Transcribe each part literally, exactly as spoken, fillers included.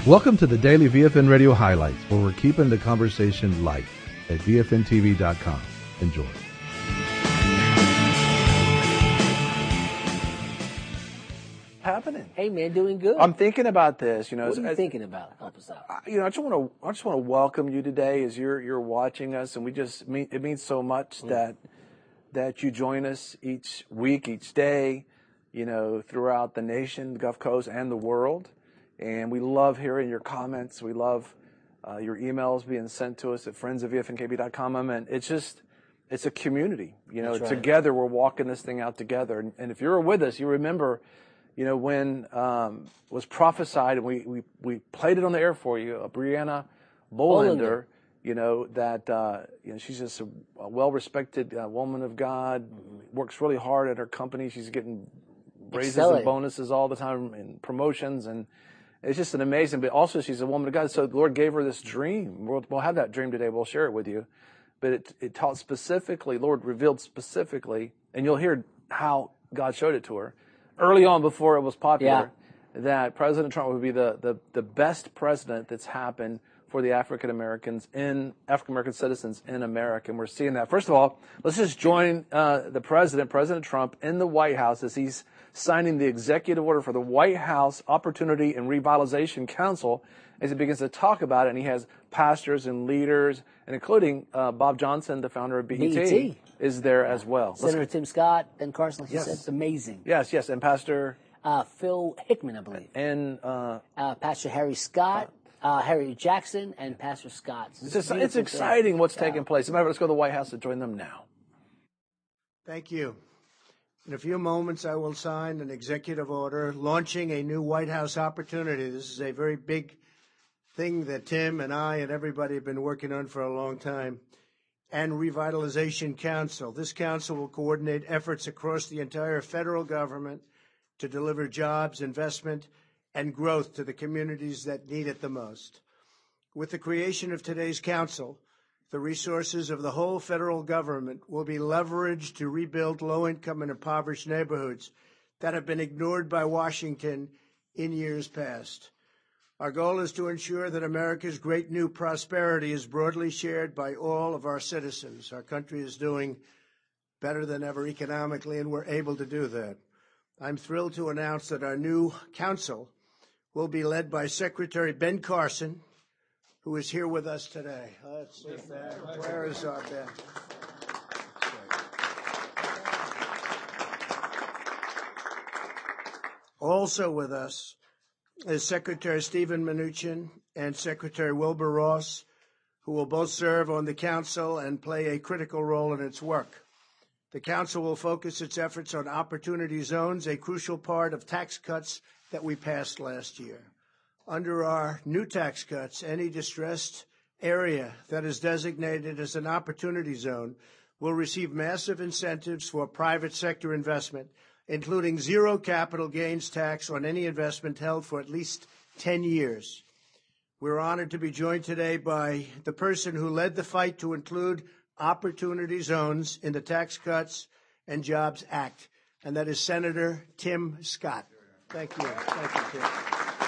Welcome to the Daily V F N Radio Highlights, where we're keeping the conversation light at V F N T V dot com. Enjoy. Happening. Hey man, doing good. I'm thinking about this. You know, what are you as, thinking about? Help us out. I, you know, I just want to. I just want to welcome you today as you're you're watching us, and we just mean it means so much mm. that that you join us each week, each day. You know, throughout the nation, the Gulf Coast, and the world. And we love hearing your comments. We love uh, your emails being sent to us at friends of V F N K B dot com. And it's just, it's a community. You know, right. Together we're walking this thing out together. And, and if you're with us, you remember, you know, when um, was prophesied, and we, we, we played it on the air for you, uh, Brianna Bolander, you know, that, uh, you know, she's just a, a well-respected uh, woman of God, mm-hmm. works really hard at her company. She's getting raises Excelling. and bonuses all the time and promotions, and it's just an amazing, but also she's a woman of God. So the Lord gave her this dream. We'll, we'll have that dream today. We'll share it with you. But it, it taught specifically, Lord revealed specifically, and you'll hear how God showed it to her early on before it was popular, yeah. that President Trump would be the, the, the best president that's happened for the African Americans in African American citizens in America. And we're seeing that. First of all, let's just join uh, the president, President Trump, in the White House as he's signing the executive order for the White House Opportunity and Revitalization Council as he begins to talk about it. And he has pastors and leaders, and including uh, Bob Johnson, the founder of B E T, B E T. is there as well. Senator Let's... Tim Scott, Ben Carson, like yes. you said, it's amazing. Yes, yes, and Pastor uh, Phil Hickman, I believe, and uh, uh, Pastor Harry Scott. Uh, Harry Jackson and Pastor Scott. It's, it's, it's exciting thing. what's yeah. taking place. As a matter of fact, let's go to the White House and join them now. Thank you. In a few moments, I will sign an executive order launching a new White House opportunity. This is a very big thing that Tim and I and everybody have been working on for a long time. And Revitalization Council. This council will coordinate efforts across the entire federal government to deliver jobs, investment, and growth to the communities that need it the most. With the creation of today's council, the resources of the whole federal government will be leveraged to rebuild low-income and impoverished neighborhoods that have been ignored by Washington in years past. Our goal is to ensure that America's great new prosperity is broadly shared by all of our citizens. Our country is doing better than ever economically, and we're able to do that. I'm thrilled to announce that our new council will be led by Secretary Ben Carson, who is here with us today. Let's see that. Where is our Ben? Also with us is Secretary Stephen Mnuchin and Secretary Wilbur Ross, who will both serve on the council and play a critical role in its work. The council will focus its efforts on opportunity zones, a crucial part of tax cuts that we passed last year. Under our new tax cuts, any distressed area that is designated as an opportunity zone will receive massive incentives for private sector investment, including zero capital gains tax on any investment held for at least ten years. We're honored to be joined today by the person who led the fight to include opportunity zones in the Tax Cuts and Jobs Act, and that is Senator Tim Scott. Thank you. Thank you, Tim.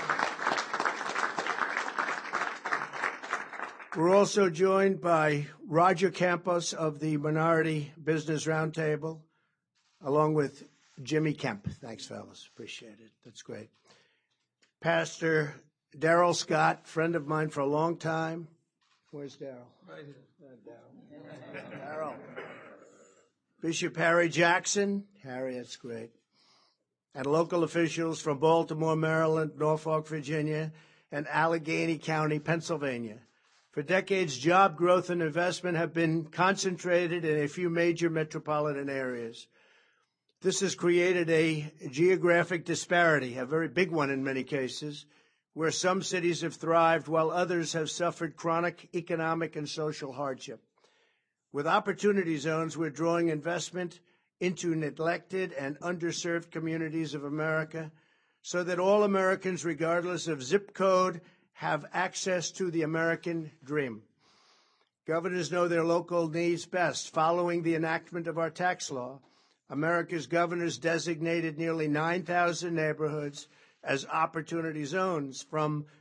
We're also joined by Roger Campos of the Minority Business Roundtable, along with Jimmy Kemp. Thanks, fellas. Appreciate it. That's great. Pastor Darrell Scott, friend of mine for a long time. Where's Darrell? Right here. Darrell. Darrell. Bishop Harry Jackson. Harry, that's great. And local officials from Baltimore, Maryland, Norfolk, Virginia, and Allegheny County, Pennsylvania. For decades, job growth and investment have been concentrated in a few major metropolitan areas. This has created a geographic disparity, a very big one in many cases, where some cities have thrived while others have suffered chronic economic and social hardship. With opportunity zones, we're drawing investment into neglected and underserved communities of America so that all Americans, regardless of zip code, have access to the American dream. Governors know their local needs best. Following the enactment of our tax law, America's governors designated nearly nine thousand neighborhoods as opportunity zones, from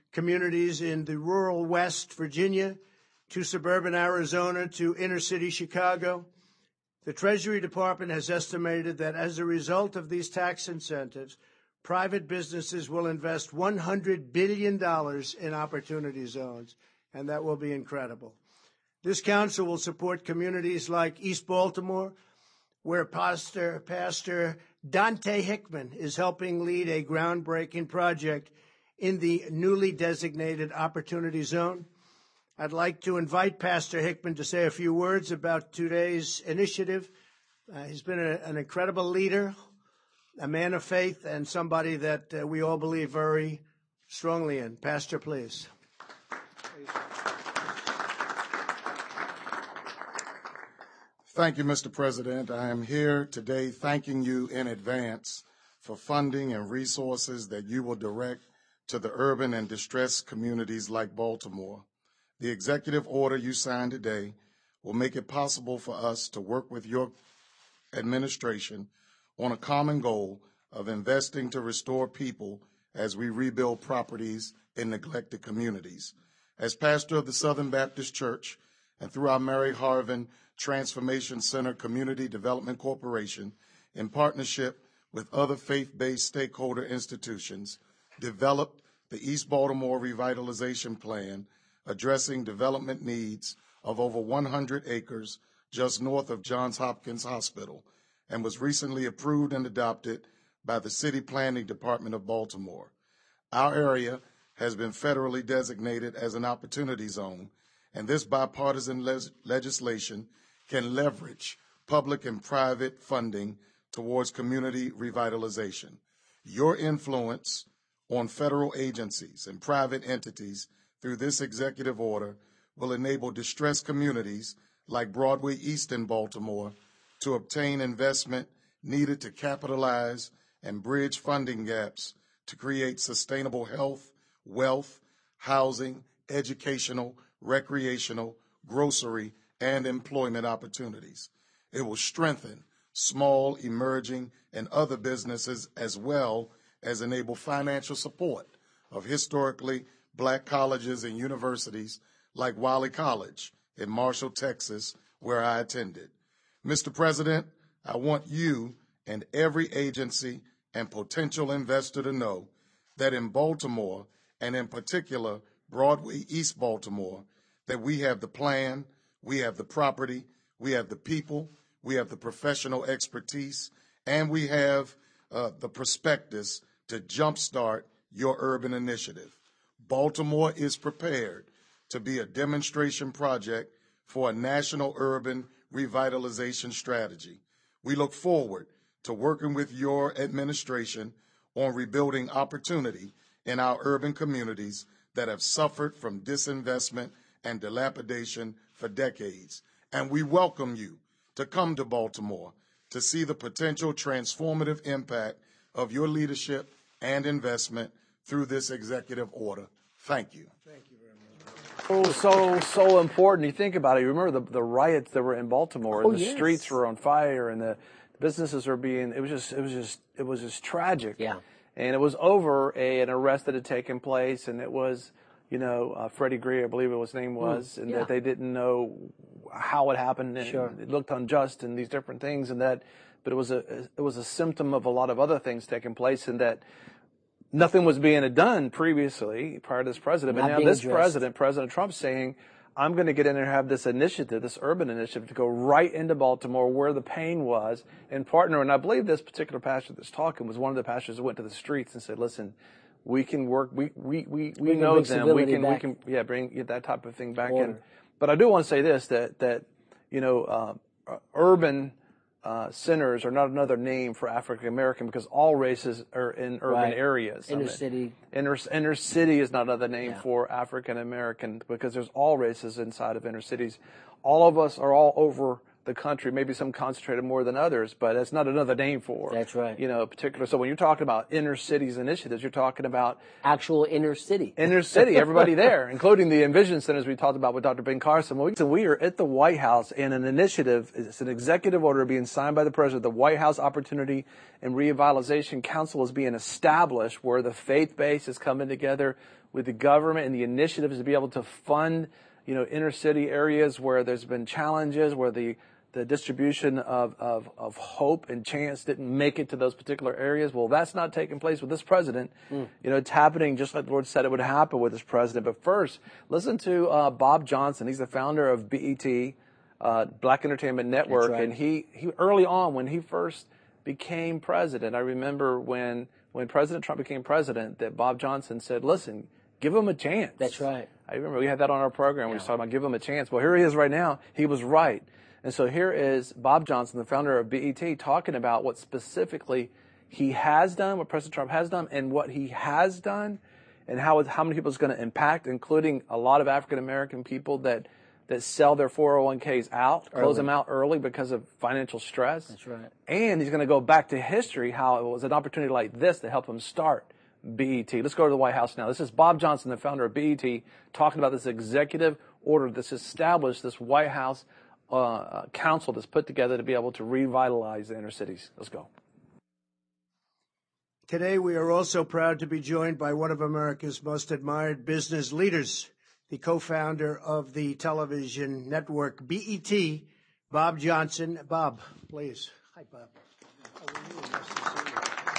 communities in the rural West Virginia to suburban Arizona to inner city Chicago. The Treasury Department has estimated that as a result of these tax incentives, private businesses will invest one hundred billion dollars in opportunity zones, and that will be incredible. This council will support communities like East Baltimore, where Pastor, Pastor Dante Hickman is helping lead a groundbreaking project in the newly designated Opportunity Zone. I'd like to invite Pastor Hickman to say a few words about today's initiative. Uh, he's been a, an incredible leader, a man of faith, and somebody that uh, we all believe very strongly in. Pastor, please. Thank you, Mister President. I am here today thanking you in advance for funding and resources that you will direct to the urban and distressed communities like Baltimore. The executive order you signed today will make it possible for us to work with your administration on a common goal of investing to restore people as we rebuild properties in neglected communities. As pastor of the Southern Baptist Church and through our Mary Harvin Transformation Center Community Development Corporation, in partnership with other faith-based stakeholder institutions, developed the East Baltimore Revitalization Plan, addressing development needs of over one hundred acres just north of Johns Hopkins Hospital, and was recently approved and adopted by the City Planning Department of Baltimore. Our area has been federally designated as an opportunity zone, and this bipartisan le- legislation can leverage public and private funding towards community revitalization. Your influence on federal agencies and private entities through this executive order will enable distressed communities like Broadway East in Baltimore to obtain investment needed to capitalize and bridge funding gaps to create sustainable health, wealth, housing, educational, recreational, grocery, and employment opportunities. It will strengthen small, emerging, and other businesses as well as enable financial support of historically black colleges and universities like Wiley College in Marshall, Texas, where I attended. Mister President, I want you and every agency and potential investor to know that in Baltimore, and in particular Broadway East Baltimore, that we have the plan, we have the property, we have the people, we have the professional expertise, and we have uh, the prospectus to jumpstart your urban initiative. Baltimore is prepared to be a demonstration project for a national urban revitalization strategy. We look forward to working with your administration on rebuilding opportunity in our urban communities that have suffered from disinvestment and dilapidation for decades. And we welcome you to come to Baltimore to see the potential transformative impact of your leadership and investment through this executive order. Thank you. Thank you very much. So, so, so important. You think about it. You remember the, the riots that were in Baltimore, Oh, and the yes. streets were on fire, and the businesses were being. It was just, it was just, it was just tragic. Yeah. And it was over a, an arrest that had taken place, and it was, you know, uh, Freddie Greer, I believe it was his name was, Mm, and yeah. that they didn't know how it happened, and Sure. it looked unjust, and these different things, and that. But it was a, it was a symptom of a lot of other things taking place, and that. Nothing was being done previously prior to this president, but Not now being this addressed. president, President Trump, saying, I'm going to get in there and have this initiative, this urban initiative, to go right into Baltimore where the pain was and partner. And I believe this particular pastor that's talking was one of the pastors that went to the streets and said, listen, we can work, we, we, we, we, We can know bring them, we civility can, we back. can, yeah, bring get that type of thing back Order. in. But I do want to say this, that, that, you know, uh, uh, urban Uh, centers are not another name for African American because all races are in urban Right. areas. Inner I mean, city. Inner, inner city is not another name Yeah. for African American because there's all races inside of inner cities. All of us are all over the country, maybe some concentrated more than others, but that's not another name for. That's right. You know, particular. So when you're talking about inner cities initiatives, you're talking about actual inner city. Inner city, everybody there, including the Envision Centers we talked about with Doctor Ben Carson. Well, we, we are at the White House, and an initiative, it's an executive order being signed by the President. The White House Opportunity and Revitalization Council is being established, where the faith base is coming together with the government, and the initiative is to be able to fund, you know, inner city areas where there's been challenges, where the the distribution of, of, of hope and chance didn't make it to those particular areas. Well, that's not taking place with this president. Mm. You know, it's happening just like the Lord said it would happen with this president. But first, listen to uh, Bob Johnson. He's the founder of B E T, uh, Black Entertainment Network. Right. And he, he early on, when he first became president, I remember when, when President Trump became president, that Bob Johnson said, listen, give him a chance. That's right. I remember we had that on our program. Yeah. We were talking about give him a chance. Well, here he is right now. He was right. And so here is Bob Johnson, the founder of B E T, talking about what specifically he has done, what President Trump has done, and what he has done, and how how many people it's going to impact, including a lot of African-American people that, that sell their four oh one k's out, early. close them out early because of financial stress. That's right. And he's going to go back to history, how it was an opportunity like this to help him start B E T. Let's go to the White House now. This is Bob Johnson, the founder of B E T, talking about this executive order that's established, this White House Uh, council that's put together to be able to revitalize the inner cities. Let's go. Today, we are also proud to be joined by one of America's most admired business leaders, the co-founder of the television network B E T, Bob Johnson. Bob, please. Hi, Bob. How are you? Nice to see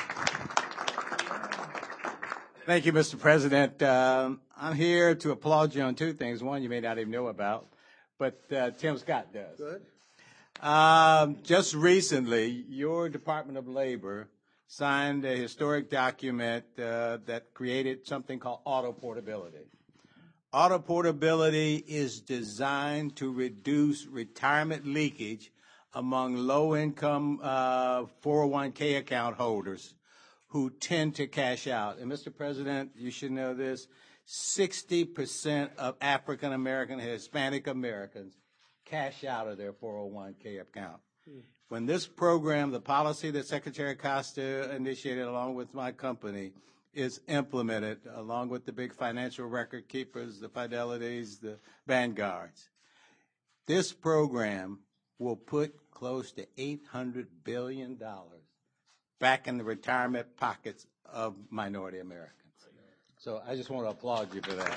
you. Thank you, Mister President. Um, I'm here to applaud you on two things. One, you may not even know about, but uh, Tim Scott does. Good. Um, just recently, your Department of Labor signed a historic document uh, that created something called auto portability. Auto portability is designed to reduce retirement leakage among low-income uh, four oh one k account holders who tend to cash out. And, Mister President, you should know this. sixty percent of African American and Hispanic Americans cash out of their four oh one k account. Mm. When this program, the policy that Secretary Costa initiated along with my company, is implemented along with the big financial record keepers, the Fidelities, the Vanguards, this program will put close to eight hundred billion dollars back in the retirement pockets of minority Americans. So I just want to applaud you for that.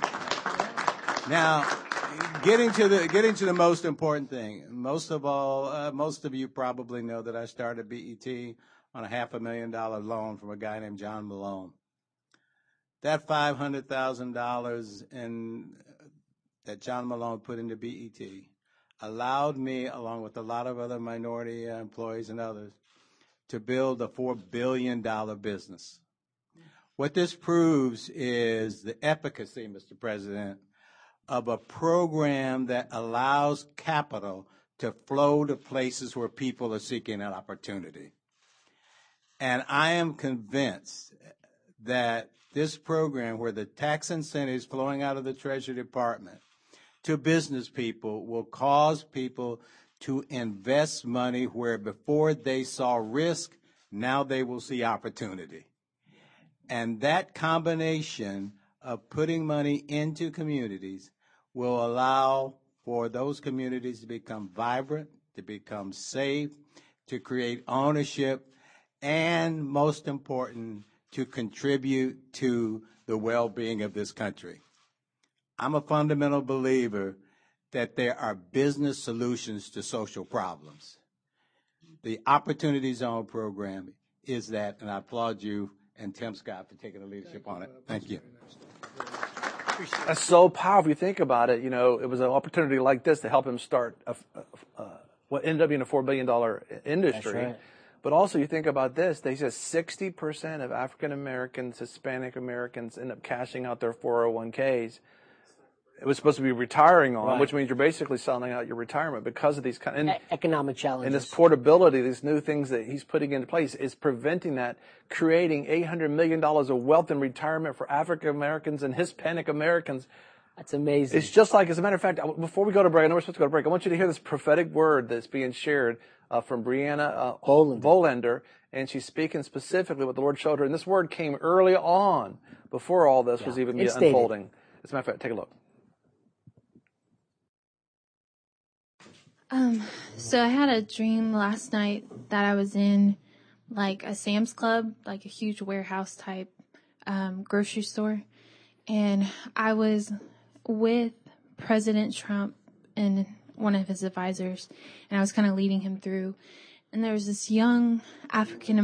Now, getting to the getting to the most important thing. Most of all, uh, most of you probably know that I started B E T on a half a million dollar loan from a guy named John Malone. That five hundred thousand dollars in that John Malone put into B E T allowed me, along with a lot of other minority employees and others, to build a four billion dollar business. What this proves is the efficacy, Mister President, of a program that allows capital to flow to places where people are seeking an opportunity. And I am convinced that this program, where the tax incentives flowing out of the Treasury Department to business people, will cause people to invest money where before they saw risk, now they will see opportunity. And that combination of putting money into communities will allow for those communities to become vibrant, to become safe, to create ownership, and most important, to contribute to the well-being of this country. I'm a fundamental believer that there are business solutions to social problems. The Opportunity Zone program is that, and I applaud you and Tim Scott for taking the leadership on it. Thank you. That's so powerful. You think about it, you know, it was an opportunity like this to help him start a, a, a, what ended up being a four billion dollars industry. That's right. But also you think about this, they said sixty percent of African Americans, Hispanic Americans end up cashing out their four oh one k's. It was supposed to be retiring on, right, which means you're basically selling out your retirement because of these kind of and, economic challenges. And this portability, these new things that he's putting into place is preventing that, creating eight hundred million dollars of wealth in retirement for African Americans and Hispanic Americans. That's amazing. It's just like, as a matter of fact, before we go to break, I know we're supposed to go to break. I want you to hear this prophetic word that's being shared uh, from Brianna uh, Bolender. Bolender, and she's speaking specifically what the Lord showed her. And this word came early on, before all this Yeah. was even It's unfolding. As a matter of fact, take a look. Um, so I had a dream last night that I was in like a Sam's Club, like a huge warehouse type um, grocery store. And I was with President Trump and one of his advisors, and I was kind of leading him through. And there was this young African